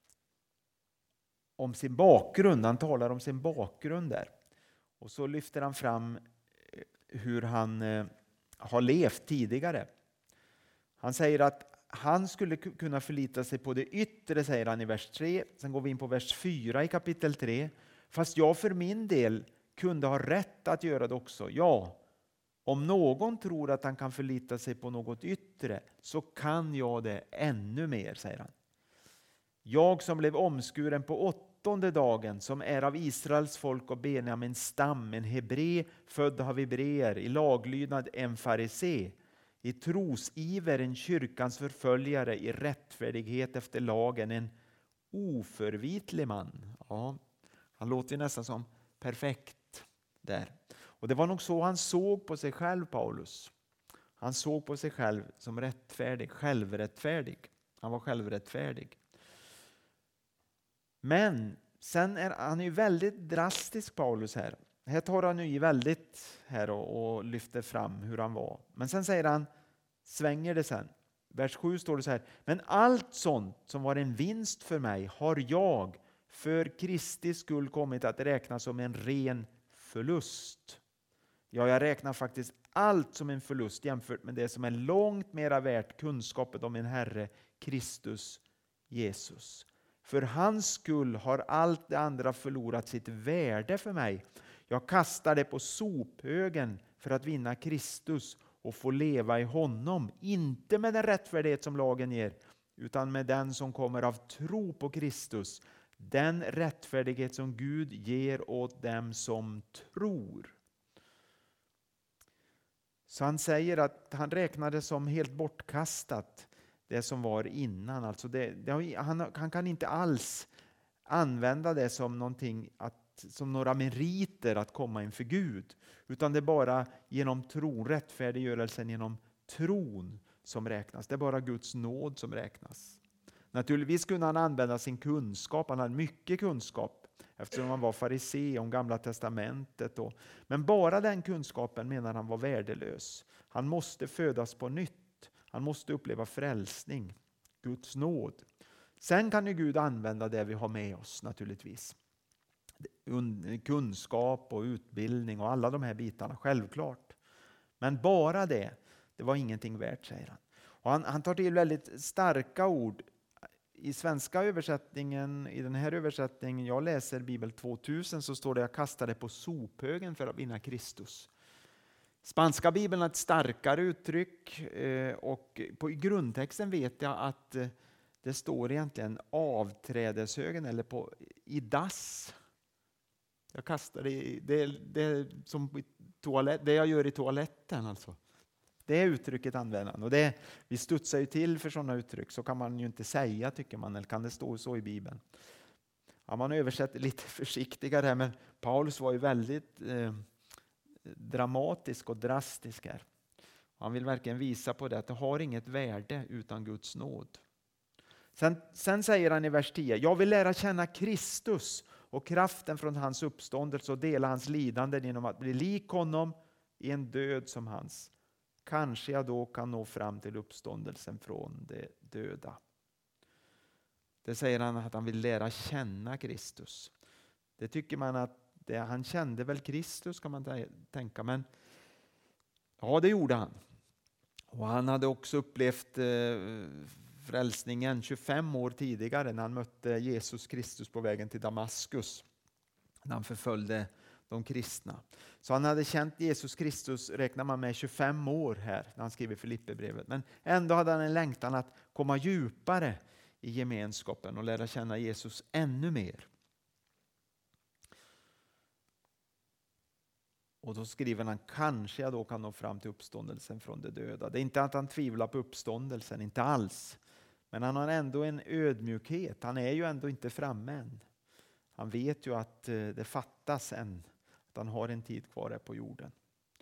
om sin bakgrund. Han talar om sin bakgrund där. Och så lyfter han fram eh, hur han eh, har levt tidigare. Han säger att han skulle kunna förlita sig på det yttre, säger han i vers tre. Sen går vi in på vers fyra i kapitel tre. Fast jag för min del kunde ha rätt att göra det också. Ja, om någon tror att han kan förlita sig på något yttre, så kan jag det ännu mer, säger han. Jag som blev omskuren på åttonde dagen, som är av Israels folk och Benjamins stam, en hebre född av hebreer, i laglydnad en farisé, i trosiver en kyrkans förföljare, i rättfärdighet efter lagen en oförvitlig man. Ja, han låter ju nästan som perfekt där. Och det var nog så han såg på sig själv, Paulus. Han såg på sig själv som rättfärdig, självrättfärdig. Han var självrättfärdig. Men sen är han ju väldigt drastisk, Paulus här. Här tar han ju i väldigt här och, och lyfter fram hur han var. Men sen säger han, svänger det sen. Vers sju står det så här: men allt sånt som var en vinst för mig har jag för Kristi skull kommit att räkna som en ren förlust. Ja, jag räknar faktiskt allt som en förlust jämfört med det som är långt mera värt, kunskapet om min Herre Kristus Jesus. För hans skull har allt det andra förlorat sitt värde för mig. Jag kastar det på sophögen för att vinna Kristus och få leva i honom, inte med den rättfärdighet som lagen ger, utan med den som kommer av tro på Kristus, den rättfärdighet som Gud ger åt dem som tror. Så han säger att han räknade som helt bortkastat det som var innan. Alltså det, det, han, han kan inte alls använda det som någonting att, som några meriter att komma inför Gud. Utan det är bara genom tron, rättfärdiggörelsen genom tron som räknas. Det är bara Guds nåd som räknas. Naturligtvis kunde han använda sin kunskap, han hade mycket kunskap eftersom han var farisé om Gamla testamentet. Och, men bara den kunskapen menar han var värdelös. Han måste födas på nytt, han måste uppleva frälsning, Guds nåd. Sen kan ju Gud använda det vi har med oss naturligtvis. Kunskap och utbildning och alla de här bitarna, självklart. Men bara det, det var ingenting värt, säger han. Och han, han tar till väldigt starka ord. I svenska översättningen, i den här översättningen, jag läser Bibel tvåtusen, så står det: jag kastade på sophögen för att vinna Kristus. Spanska Bibeln har ett starkare uttryck, och på grundtexten vet jag att det står egentligen avträdeshögen eller på i dass. Jag kastar det, det, det som toalett, det jag gör i toaletten alltså. Det uttrycket använder han. Och det, vi studsar ju till för sådana uttryck, så kan man ju inte säga, tycker man, eller kan det stå så i Bibeln? Ja, man översätter lite försiktigare här, men Paulus var ju väldigt eh, dramatisk och drastisk här. Han vill verkligen visa på det, att det har inget värde utan Guds nåd. Sen, sen säger han i vers tio: jag vill lära känna Kristus och kraften från hans uppståndelse och dela hans lidanden genom att bli lik honom i en död som hans. Kanske jag då kan nå fram till uppståndelsen från de döda. Det säger han, att han vill lära känna Kristus. Det tycker man att det, han kände väl Kristus, kan man tänka, men ja, det gjorde han. Och han hade också upplevt eh, frälsningen tjugofem år tidigare när han mötte Jesus Kristus på vägen till Damaskus. När han förföljde de kristna. Så han hade känt Jesus Kristus, räknar man med, tjugofem år här när han skriver Filipperbrevet. Men ändå hade han en längtan att komma djupare i gemenskapen och lära känna Jesus ännu mer. Och då skriver han: kanske jag då kan nå fram till uppståndelsen från de döda. Det är inte att han tvivlar på uppståndelsen, inte alls. Men han har ändå en ödmjukhet. Han är ju ändå inte framme än. Han vet ju att det fattas än. Att han har en tid kvar här på jorden.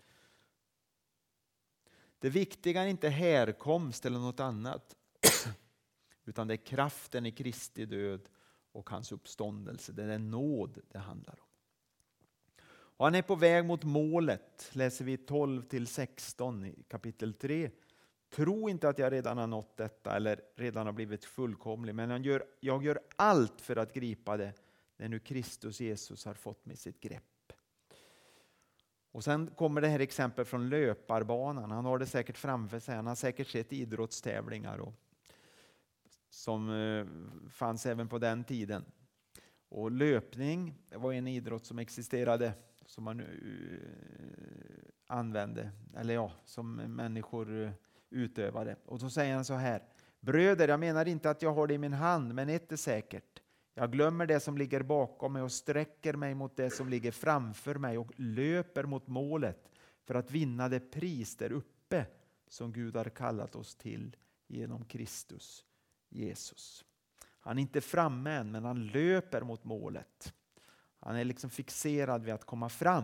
Det viktiga är inte härkomst eller något annat. Utan det är kraften i Kristi död och hans uppståndelse. Det är den nåd det handlar om. Och han är på väg mot målet, läser vi tolv till sexton i kapitel tre. Tro inte att jag redan har nått detta eller redan har blivit fullkomlig, men jag gör, jag gör allt för att gripa det när nu Kristus Jesus har fått med sitt grepp. Och sen kommer det här exempel från löparbanan. Han har det säkert framför sig. Han har säkert sett idrottstävlingar och, som eh, fanns även på den tiden. Och löpning var en idrott som existerade, som man uh, använde, eller ja, som människor uh, utövade. Och då säger han så här: bröder, jag menar inte att jag har det i min hand, men ett är säkert. Jag glömmer det som ligger bakom mig och sträcker mig mot det som ligger framför mig och löper mot målet för att vinna det pris där uppe som Gud har kallat oss till genom Kristus Jesus. Han är inte framme än, men han löper mot målet. Han är liksom fixerad vid att komma fram.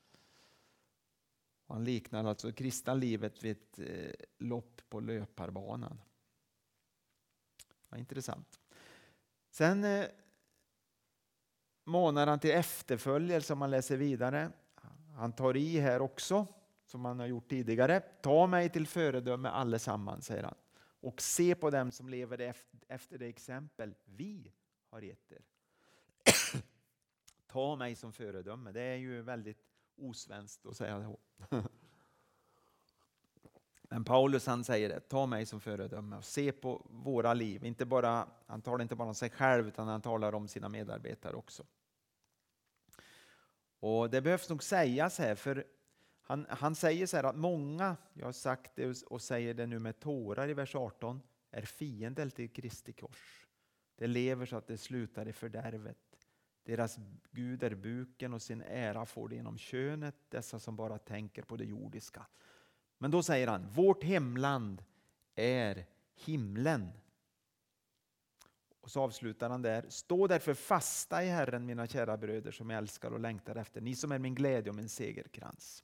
Han liknar alltså kristna livet vid ett eh, lopp på löparbanan. Ja, intressant. Sen eh, manar han till efterföljelse om man läser vidare. Han tar i här också, som han har gjort tidigare. Ta mig till föredöme allesammans, säger han. Och se på dem som lever efter det exempel vi har gett er. Ta mig som föredöme. Det är ju väldigt osvenskt att säga det. Men Paulus, han säger det. Ta mig som föredöme och se på våra liv. Inte bara, han talar inte bara om sig själv, utan han talar om sina medarbetare också. Och det behövs nog sägas här, för Han, han säger så här att många, jag har sagt det och säger det nu med tårar i vers arton, är fiender till Kristi kors. Det lever så att det slutar i fördärvet. Deras Gud är buken och sin ära får det genom könet, dessa som bara tänker på det jordiska. Men då säger han, vårt hemland är himlen. Och så avslutar han där, stå därför fasta i Herren, mina kära bröder som jag älskar och längtar efter, ni som är min glädje och min segerkrans.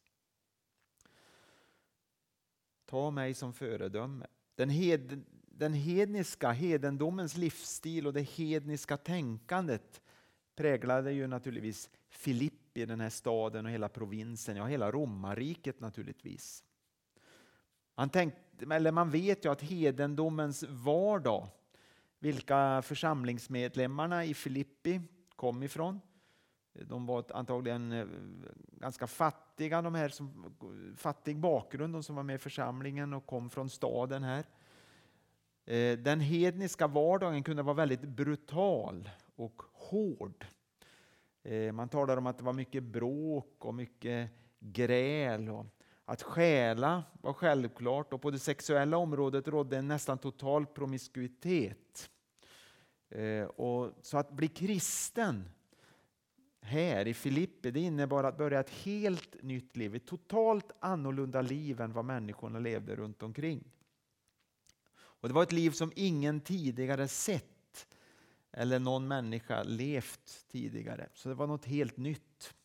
Ta mig som föredöme. Den, hed, den hedniska, hedendomens livsstil och det hedniska tänkandet präglade ju naturligtvis Filippi, den här staden och hela provinsen, ja hela romarriket naturligtvis. Man, tänkte, eller man vet ju att hedendomens vardag, vilka församlingsmedlemmarna i Filippi kom ifrån. De var antagligen ganska fattiga, de här som fattig bakgrund, de som var med i församlingen och kom från staden här. Den hedniska vardagen kunde vara väldigt brutal och hård. Man talar om att det var mycket bråk och mycket gräl och att stjäla var självklart, och på det sexuella området rådde en nästan total promiskuitet. Och så att bli kristen här i Filippi, det innebar att börja ett helt nytt liv, ett totalt annorlunda liv än vad människorna levde runt omkring. Och det var ett liv som ingen tidigare sett eller någon människa levt tidigare. Så det var något helt nytt.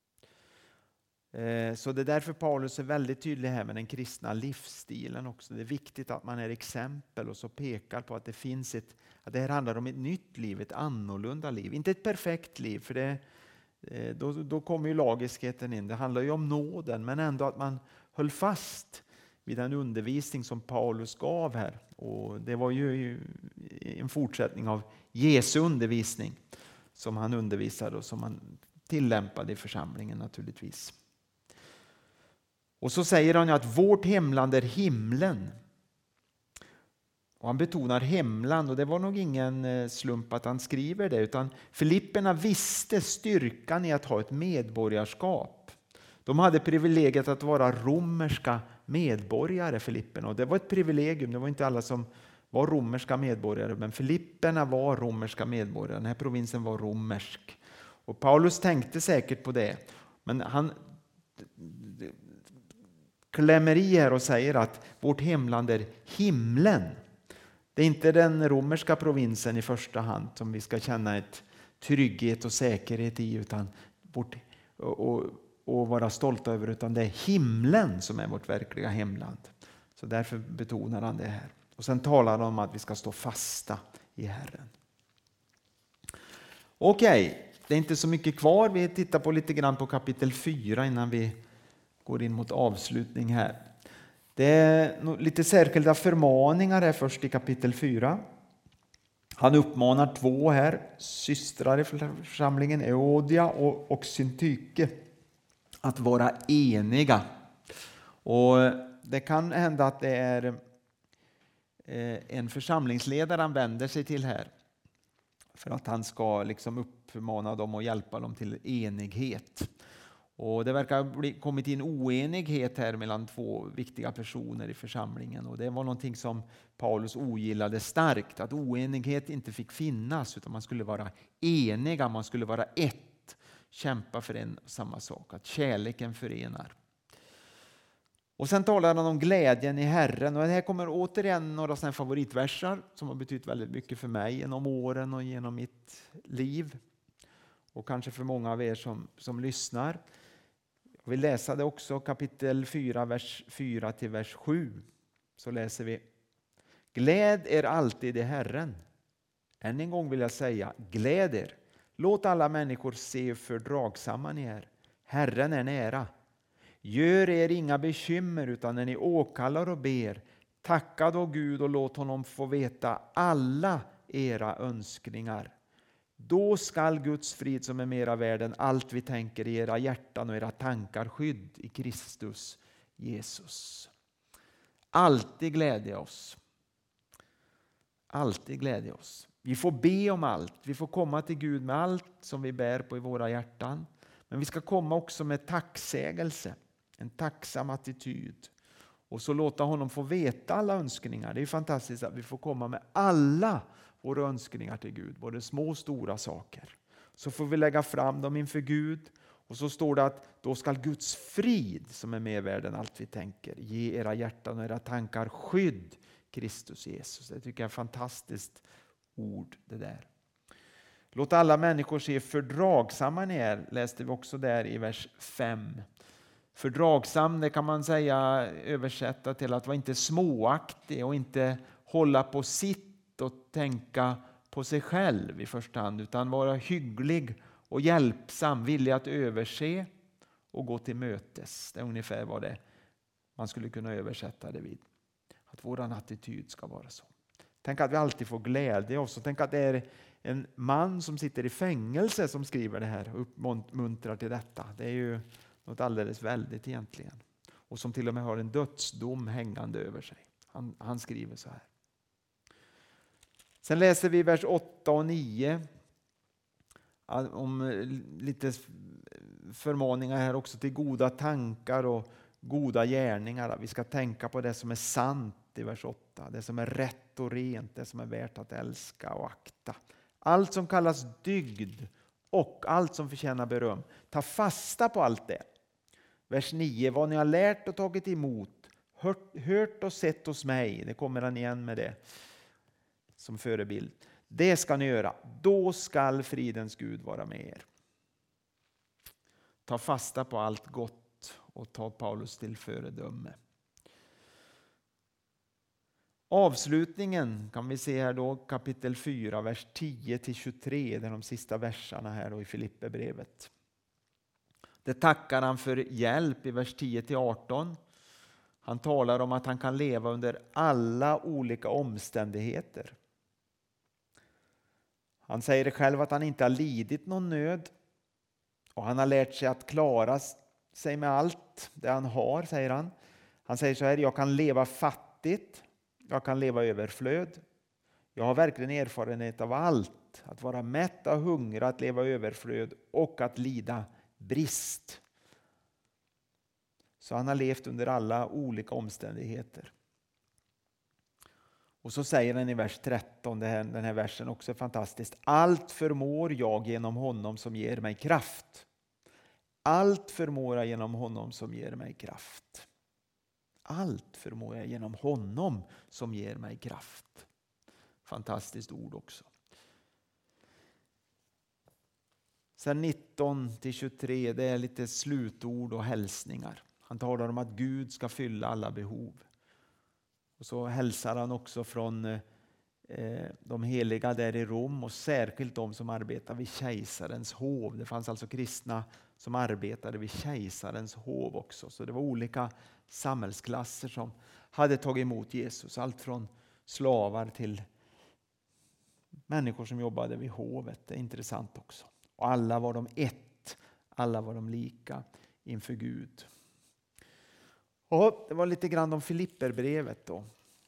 Så det är därför Paulus är väldigt tydlig här med den kristna livsstilen också. Det är viktigt att man är exempel och så pekar på att det finns ett, att det här handlar om ett nytt liv, ett annorlunda liv. Inte ett perfekt liv, för det, då, då kommer ju lagiskheten in. Det handlar ju om nåden, men ändå att man höll fast vid den undervisning som Paulus gav här. Och det var ju en fortsättning av Jesu undervisning som han undervisade och som han tillämpade i församlingen naturligtvis. Och så säger han ju att vårt hemland är himlen. Och han betonar hemland, och det var nog ingen slump att han skriver det, utan Filipperna visste styrkan i att ha ett medborgarskap. De hade privilegiet att vara romerska medborgare, Filipperna, och det var ett privilegium. Det var inte alla som var romerska medborgare, men Filipperna var romerska medborgare. Den här provinsen var romersk. Och Paulus tänkte säkert på det, men han klämmer i här och säger att vårt hemland är himlen. Det är inte den romerska provinsen i första hand som vi ska känna ett trygghet och säkerhet i, utan vårt, och, och, och vara stolta över, utan det är himlen som är vårt verkliga hemland. Så därför betonar han det här. Och sen talar han om att vi ska stå fasta i Herren. Okej, okay, det är inte så mycket kvar. Vi tittar på lite grann på kapitel fyra innan vi går in mot avslutning här. Det är lite särskilda förmaningar här först i kapitel fyra. Han uppmanar två här, systrar i församlingen, Euodia och, och Syntyke, att vara eniga. Och det kan hända att det är en församlingsledare han vänder sig till här, för att han ska liksom uppmana dem och hjälpa dem till enighet. Och det verkar ha kommit in oenighet här mellan två viktiga personer i församlingen. Och det var någonting som Paulus ogillade starkt. Att oenighet inte fick finnas, utan man skulle vara eniga, man skulle vara ett. Kämpa för en samma sak, att kärleken förenar. Och sen talar han om glädjen i Herren. Och här kommer återigen några sådana favoritversar som har betytt väldigt mycket för mig genom åren och genom mitt liv. Och kanske för många av er som, som lyssnar. Jag vill läsa det också, kapitel fyra, vers fyra till vers sju. Så läser vi. Gläd er alltid i Herren. Än en gång vill jag säga, gläd er. Låt alla människor se hur fördragsamma ni är. Herren är nära. Gör er inga bekymmer, utan när ni åkallar och ber, tacka då Gud och låt honom få veta alla era önskningar. Då skall Guds frid som är mera värd än allt vi tänker i era hjärtan och era tankar skydd i Kristus Jesus. Alltid glädja oss. Alltid glädja oss. Vi får be om allt. Vi får komma till Gud med allt som vi bär på i våra hjärtan. Men vi ska komma också med tacksägelse. En tacksam attityd. Och så låta honom få veta alla önskningar. Det är fantastiskt att vi får komma med alla våra önskningar till Gud. Både små och stora saker. Så får vi lägga fram dem inför Gud. Och så står det att då ska Guds frid, som är mer värd än allt vi tänker, ge era hjärtan och era tankar skydd, Kristus Jesus. Det tycker jag är ett fantastiskt ord det där. Låt alla människor se fördragsamma ni är, läste vi också där i vers fem. Fördragsam, det kan man säga översätta till att vara inte småaktig och inte hålla på sitt och tänka på sig själv i första hand, utan vara hygglig och hjälpsam, villig att överse och gå till mötes. Det är ungefär vad det man skulle kunna översätta det vid. Att våran attityd ska vara så. Tänk att vi alltid får glädje oss. Tänk att det är en man som sitter i fängelse som skriver det här och uppmuntrar till detta. Det är ju något alldeles väldigt egentligen. Och som till och med har en dödsdom hängande över sig. Han, han skriver så här. Sen läser vi vers åtta och nio. Om lite förmaningar här också till goda tankar och goda gärningar. Vi ska tänka på det som är sant i vers åtta. Det som är rätt och rent. Det som är värt att älska och akta. Allt som kallas dygd och allt som förtjänar beröm. Ta fasta på allt det. Vers nio. Vad ni har lärt och tagit emot. Hört, hört och sett hos mig. Det kommer han igen med det som förebild. Det ska ni göra. Då skall fridens Gud vara med er. Ta fasta på allt gott och ta Paulus till föredöme. Avslutningen kan vi se här då, kapitel fyra, vers tio till tjugotre. Det är de sista verserna här då i Filipperbrevet. Det tackar han för hjälp i vers tio till arton. Han talar om att han kan leva under alla olika omständigheter. Han säger själv att han inte har lidit någon nöd. Och han har lärt sig att klara sig med allt det han har, säger han. Han säger så här, jag kan leva fattigt. Jag kan leva överflöd. Jag har verkligen erfarenhet av allt. Att vara mätt och hungra, att leva överflöd och att lida brist. Så han har levt under alla olika omständigheter. Och så säger han i vers tretton, det här, den här versen också är fantastiskt. Allt förmår jag genom honom som ger mig kraft. Allt förmår jag genom honom som ger mig kraft. Allt förmår jag genom honom som ger mig kraft. Fantastiskt ord också. Sen nitton till tjugotre, det är lite slutord och hälsningar. Han talar om att Gud ska fylla alla behov. Och så hälsar han också från eh, de heliga där i Rom och särskilt de som arbetar vid kejsarens hov. Det fanns alltså kristna som arbetade vid kejsarens hov också. Så det var olika samhällsklasser som hade tagit emot Jesus. Allt från slavar till människor som jobbade vid hovet. Det är intressant också. Och alla var de ett. Alla var de lika inför Gud. Och det var lite grann om Filipperbrevet då.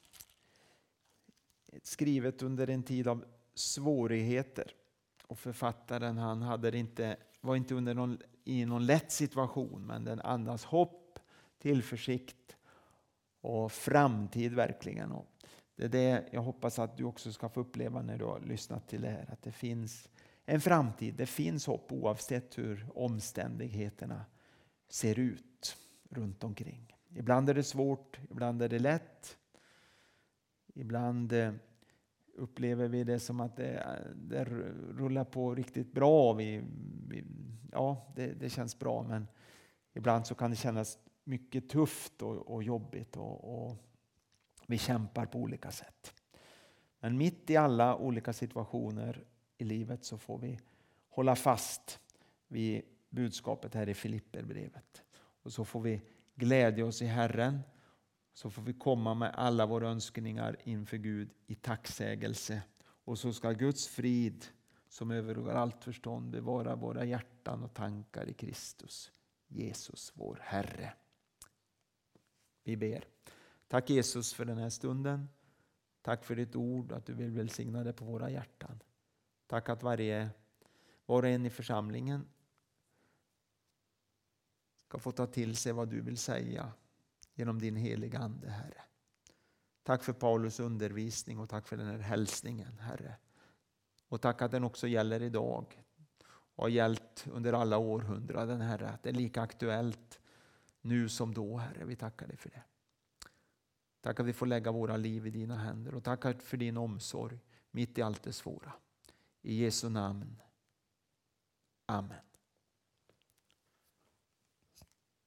Skrivet under en tid av svårigheter. Och författaren han hade inte, var inte under någon, i någon lätt situation. Men den andas hopp, tillförsikt och framtid verkligen. Och det är det jag hoppas att du också ska få uppleva när du har lyssnat till det här. Att det finns en framtid, det finns hopp oavsett hur omständigheterna ser ut runt omkring. Ibland är det svårt, ibland är det lätt. Ibland upplever vi det som att det, det rullar på riktigt bra. Vi, vi, ja, det, det känns bra, men ibland så kan det kännas mycket tufft och, och jobbigt och, och vi kämpar på olika sätt. Men mitt i alla olika situationer i livet så får vi hålla fast vid budskapet här i Filipperbrevet. Och så får vi glädja oss i Herren. Så får vi komma med alla våra önskningar inför Gud i tacksägelse. Och så ska Guds frid som övergår allt förstånd bevara våra hjärtan och tankar i Kristus, Jesus vår Herre. Vi ber. Tack Jesus för den här stunden. Tack för ditt ord, att du vill välsigna det på våra hjärtan. Tack att varje, var och en i församlingen ska få ta till sig vad du vill säga genom din heliga Ande, Herre. Tack för Paulus undervisning och tack för den här hälsningen, Herre. Och tack att den också gäller idag och har gällt under alla århundraden, Herre. Att det är lika aktuellt nu som då, Herre. Vi tackar dig för det. Tack att vi får lägga våra liv i dina händer och tack för din omsorg mitt i allt det svåra. I Jesu namn. Amen.